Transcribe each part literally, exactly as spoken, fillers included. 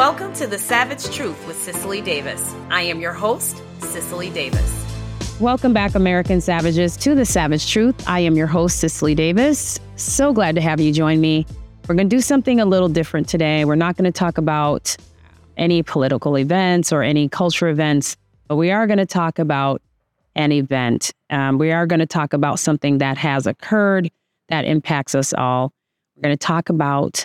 Welcome to The Savage Truth with Cicely Davis. I am your host, Cicely Davis. Welcome back, American Savages, to The Savage Truth. I am your host, Cicely Davis. So glad to have you join me. We're going to do something a little different today. We're not going to talk about any political events or any culture events, but we are going to talk about an event. Um, we are going to talk about something that has occurred that impacts us all. We're going to talk about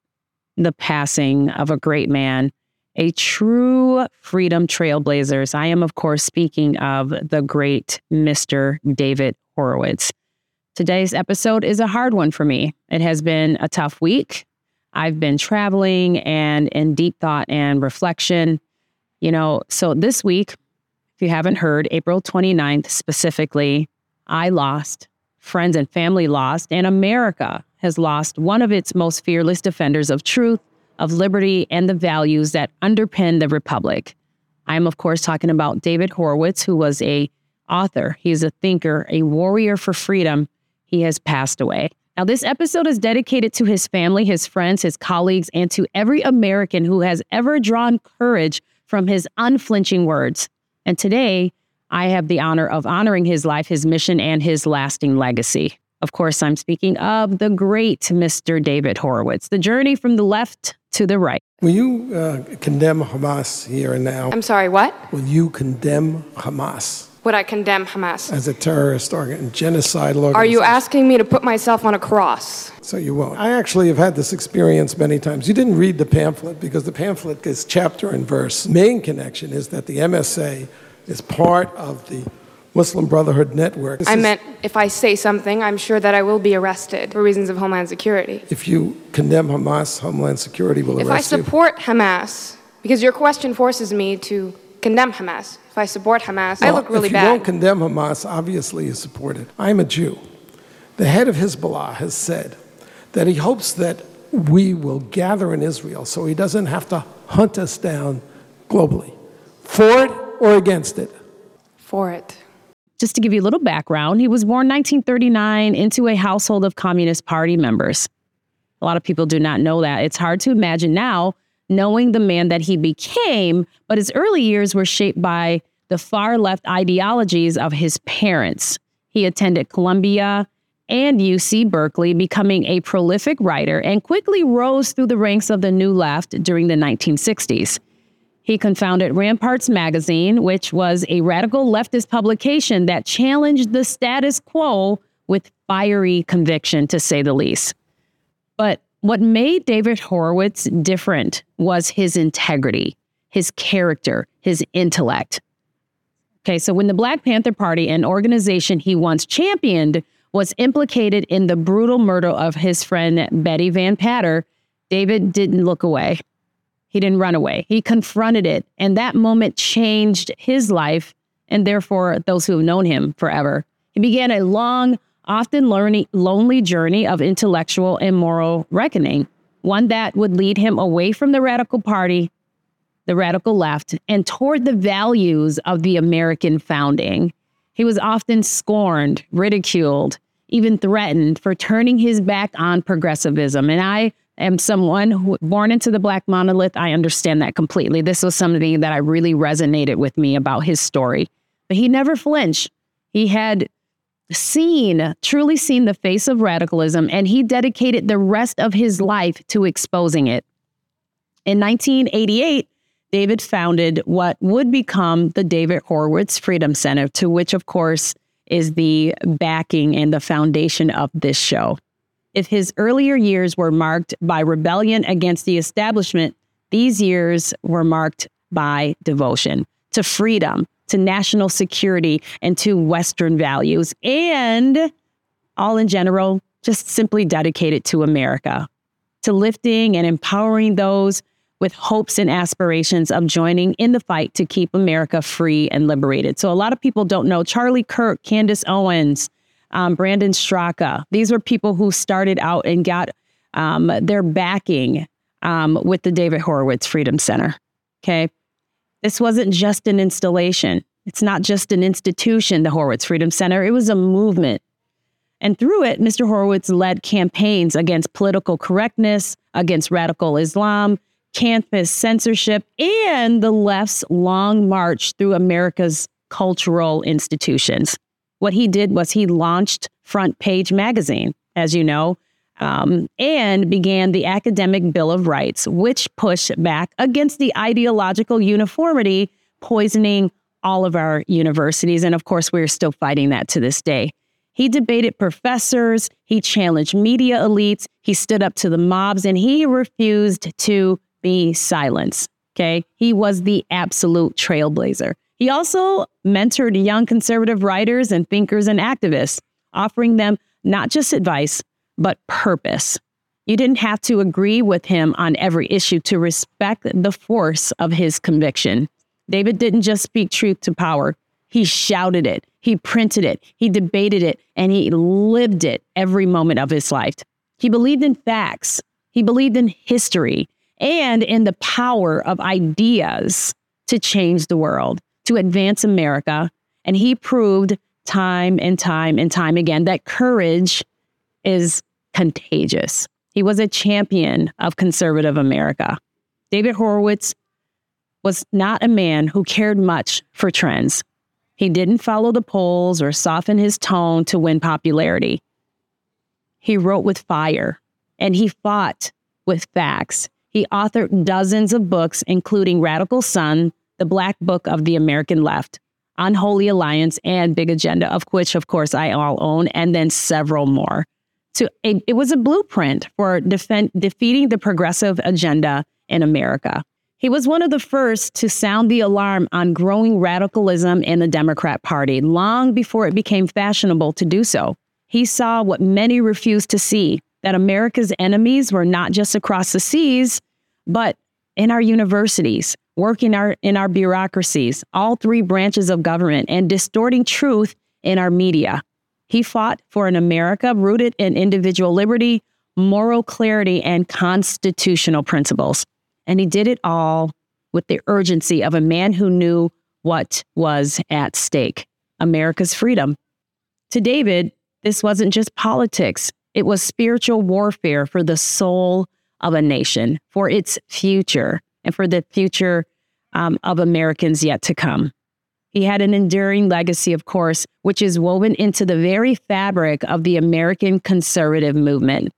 the passing of a great man, a true freedom trailblazer. I am, of course, speaking of the great Mister David Horowitz. Today's episode is a hard one for me. It has been a tough week. I've been traveling and in deep thought and reflection. You know, so this week, if you haven't heard, April twenty-ninth specifically, I lost, friends and family lost, and America has lost one of its most fearless defenders of truth, of liberty, and the values that underpin the Republic. I'm, of course, talking about David Horowitz, who was a author. He's a thinker, a warrior for freedom. He has passed away. Now, this episode is dedicated to his family, his friends, his colleagues, and to every American who has ever drawn courage from his unflinching words. And today, I have the honor of honoring his life, his mission, and his lasting legacy. Of course, I'm speaking of the great Mister David Horowitz, the journey from the left to the right. Will you uh, condemn Hamas here and now? I'm sorry, what? Will you condemn Hamas? Would I condemn Hamas? As a terrorist organ, genocidal organization? Are you asking me to put myself on a cross? So you won't. I actually have had this experience many times. You didn't read the pamphlet because the pamphlet is chapter and verse. Main connection is that the M S A is part of the Muslim Brotherhood Network. This I is, meant if I say something, I'm sure that I will be arrested for reasons of Homeland Security. If you condemn Hamas, Homeland Security will if arrest you. If I support you. Hamas, because your question forces me to condemn Hamas. If I support Hamas, well, I look really bad. If you bad. don't condemn Hamas, obviously you support it. I'm a Jew. The head of Hezbollah has said that he hopes that we will gather in Israel so he doesn't have to hunt us down globally. For it or against it? For it. Just to give you a little background, he was born nineteen thirty-nine into a household of Communist Party members. A lot of people do not know that. It's hard to imagine now, knowing the man that he became, but his early years were shaped by the far left ideologies of his parents. He attended Columbia and U C Berkeley, becoming a prolific writer, and quickly rose through the ranks of the New Left during the nineteen sixties. He co-founded Ramparts Magazine, which was a radical leftist publication that challenged the status quo with fiery conviction, to say the least. But what made David Horowitz different was his integrity, his character, his intellect. Okay, so when the Black Panther Party, an organization he once championed, was implicated in the brutal murder of his friend Betty Van Patter, David didn't look away. He didn't run away. He confronted it. And that moment changed his life and therefore those who have known him forever. He began a long, often lonely, lonely journey of intellectual and moral reckoning, one that would lead him away from the radical party, the radical left, and toward the values of the American founding. He was often scorned, ridiculed, even threatened for turning his back on progressivism. And I am someone who born into the Black monolith. I understand that completely. This was something that I really resonated with me about his story. But he never flinched. He had seen, truly seen the face of radicalism, and he dedicated the rest of his life to exposing it. In nineteen eighty-eight, David founded what would become the David Horowitz Freedom Center, to which, of course, is the backing and the foundation of this show. If his earlier years were marked by rebellion against the establishment, these years were marked by devotion to freedom, to national security, and to Western values, and all in general, just simply dedicated to America, to lifting and empowering those with hopes and aspirations of joining in the fight to keep America free and liberated. So a lot of people don't know Charlie Kirk, Candace Owens, um, Brandon Straka. These were people who started out and got um, their backing um, with the David Horowitz Freedom Center. Okay. This wasn't just an installation. It's not just an institution, the Horowitz Freedom Center. It was a movement. And through it, Mister Horowitz led campaigns against political correctness, against radical Islam, off-campus censorship, and the left's long march through America's cultural institutions. What he did was he launched Front Page Magazine, as you know, um, and began the Academic Bill of Rights, which pushed back against the ideological uniformity poisoning all of our universities. And of course, we're still fighting that to this day. He debated professors, he challenged media elites, he stood up to the mobs, and he refused to be silenced. Okay, he was the absolute trailblazer. He also mentored young conservative writers and thinkers and activists, offering them not just advice, but purpose. You didn't have to agree with him on every issue to respect the force of his conviction. David didn't just speak truth to power. He shouted it, he printed it, he debated it, and he lived it every moment of his life. He believed in facts, he believed in history, and in the power of ideas to change the world, to advance America. And he proved time and time and time again that courage is contagious. He was a champion of conservative America. David Horowitz was not a man who cared much for trends. He didn't follow the polls or soften his tone to win popularity. He wrote with fire, and he fought with facts. He authored dozens of books, including Radical Sun, The Black Book of the American Left, Unholy Alliance, and Big Agenda, of which, of course, I all own, and then several more. So it, it was a blueprint for defend, defeating the progressive agenda in America. He was one of the first to sound the alarm on growing radicalism in the Democrat Party, long before it became fashionable to do so. He saw what many refused to see, that America's enemies were not just across the seas, but in our universities, working our, in our bureaucracies, all three branches of government, and distorting truth in our media. He fought for an America rooted in individual liberty, moral clarity, and constitutional principles. And he did it all with the urgency of a man who knew what was at stake, America's freedom. To David, this wasn't just politics. It was spiritual warfare for the soul of a nation, for its future, and for the future um, of Americans yet to come. He had an enduring legacy, of course, which is woven into the very fabric of the American conservative movement.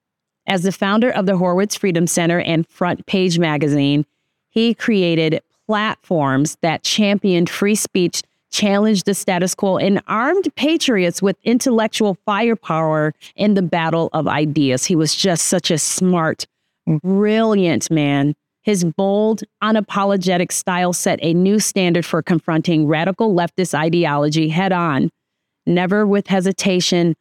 As the founder of the Horowitz Freedom Center and Front Page Magazine, he created platforms that championed free speech, challenged the status quo, and armed patriots with intellectual firepower in the battle of ideas. He was just such a smart, brilliant man. His bold, unapologetic style set a new standard for confronting radical leftist ideology head on, never with hesitation,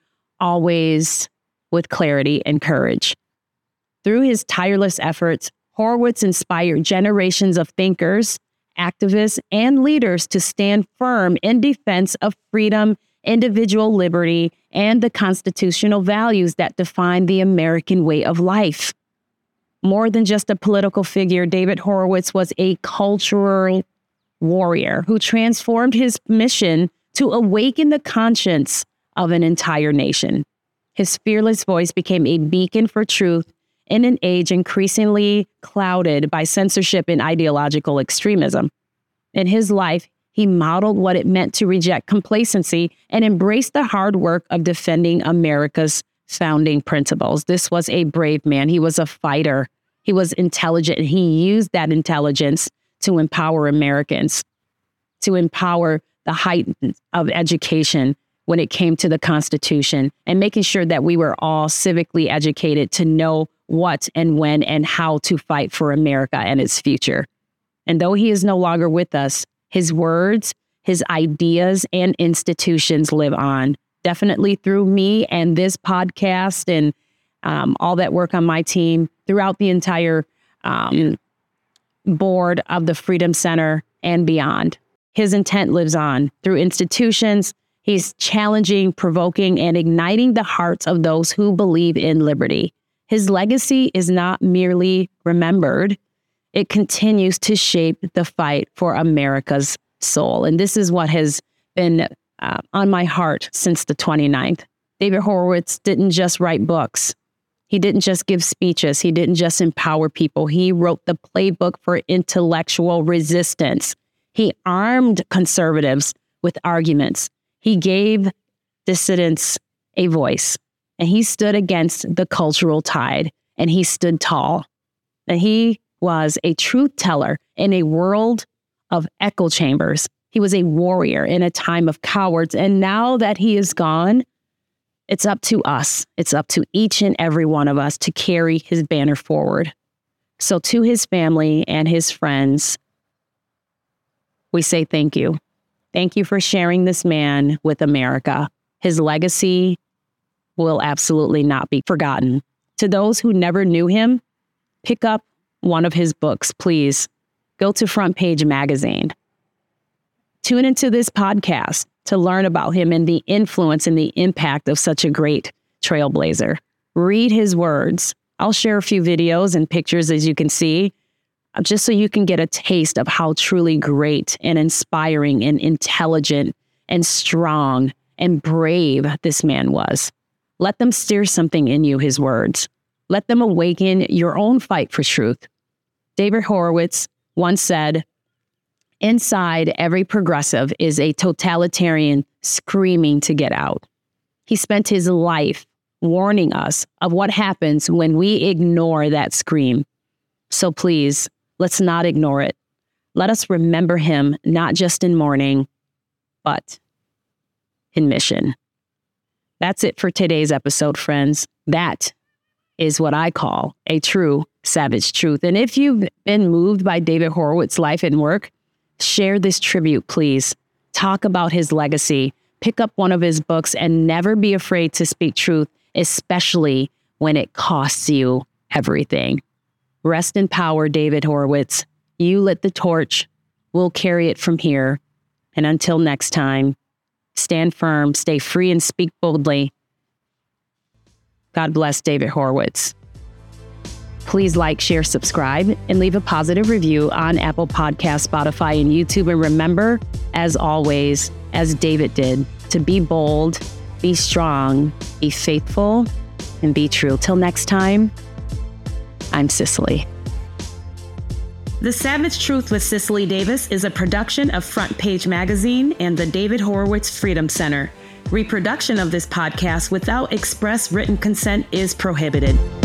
always with clarity and courage. Through his tireless efforts, Horowitz inspired generations of thinkers, activists, and leaders to stand firm in defense of freedom, individual liberty, and the constitutional values that define the American way of life. More than just a political figure, David Horowitz was a cultural warrior who transformed his mission to awaken the conscience of an entire nation. His fearless voice became a beacon for truth in an age increasingly clouded by censorship and ideological extremism. In his life, he modeled what it meant to reject complacency and embrace the hard work of defending America's founding principles. This was a brave man. He was a fighter. He was intelligent, and he used that intelligence to empower Americans, to empower the height of education when it came to the Constitution, and making sure that we were all civically educated to know what and when and how to fight for America and its future. And though he is no longer with us, his words, his ideas, and institutions live on, definitely through me and this podcast and um, all that work on my team, throughout the entire um, board of the Freedom Center and beyond. His intent lives on through institutions. He's challenging, provoking, and igniting the hearts of those who believe in liberty. His legacy is not merely remembered. It continues to shape the fight for America's soul. And this is what has been uh, on my heart since the twenty-ninth. David Horowitz didn't just write books. He didn't just give speeches. He didn't just empower people. He wrote the playbook for intellectual resistance. He armed conservatives with arguments. He gave dissidents a voice, and he stood against the cultural tide, and he stood tall. And he was a truth teller in a world of echo chambers. He was a warrior in a time of cowards. And now that he is gone, it's up to us. It's up to each and every one of us to carry his banner forward. So to his family and his friends, we say thank you. Thank you for sharing this man with America. His legacy will absolutely not be forgotten. To those who never knew him, pick up one of his books, please. Go to Front Page Magazine. Tune into this podcast to learn about him and the influence and the impact of such a great trailblazer. Read his words. I'll share a few videos and pictures, as you can see, just so you can get a taste of how truly great and inspiring and intelligent and strong and brave this man was. Let them stir something in you, his words. Let them awaken your own fight for truth. David Horowitz once said, "Inside every progressive is a totalitarian screaming to get out." He spent his life warning us of what happens when we ignore that scream. So please, let's not ignore it. Let us remember him not just in mourning, but in mission. That's it for today's episode, friends. That is what I call a true savage truth. And if you've been moved by David Horowitz's life and work, share this tribute, please. Talk about his legacy. Pick up one of his books and never be afraid to speak truth, especially when it costs you everything. Rest in power, David Horowitz. You lit the torch. We'll carry it from here. And until next time, stand firm, stay free, and speak boldly. God bless David Horowitz. Please like, share, subscribe, and leave a positive review on Apple Podcasts, Spotify, and YouTube. And remember, as always, as David did, to be bold, be strong, be faithful, and be true. Till next time, I'm Cicely. The Savage Truth with Cicely Davis is a production of Front Page Magazine and the David Horowitz Freedom Center. Reproduction of this podcast without express written consent is prohibited.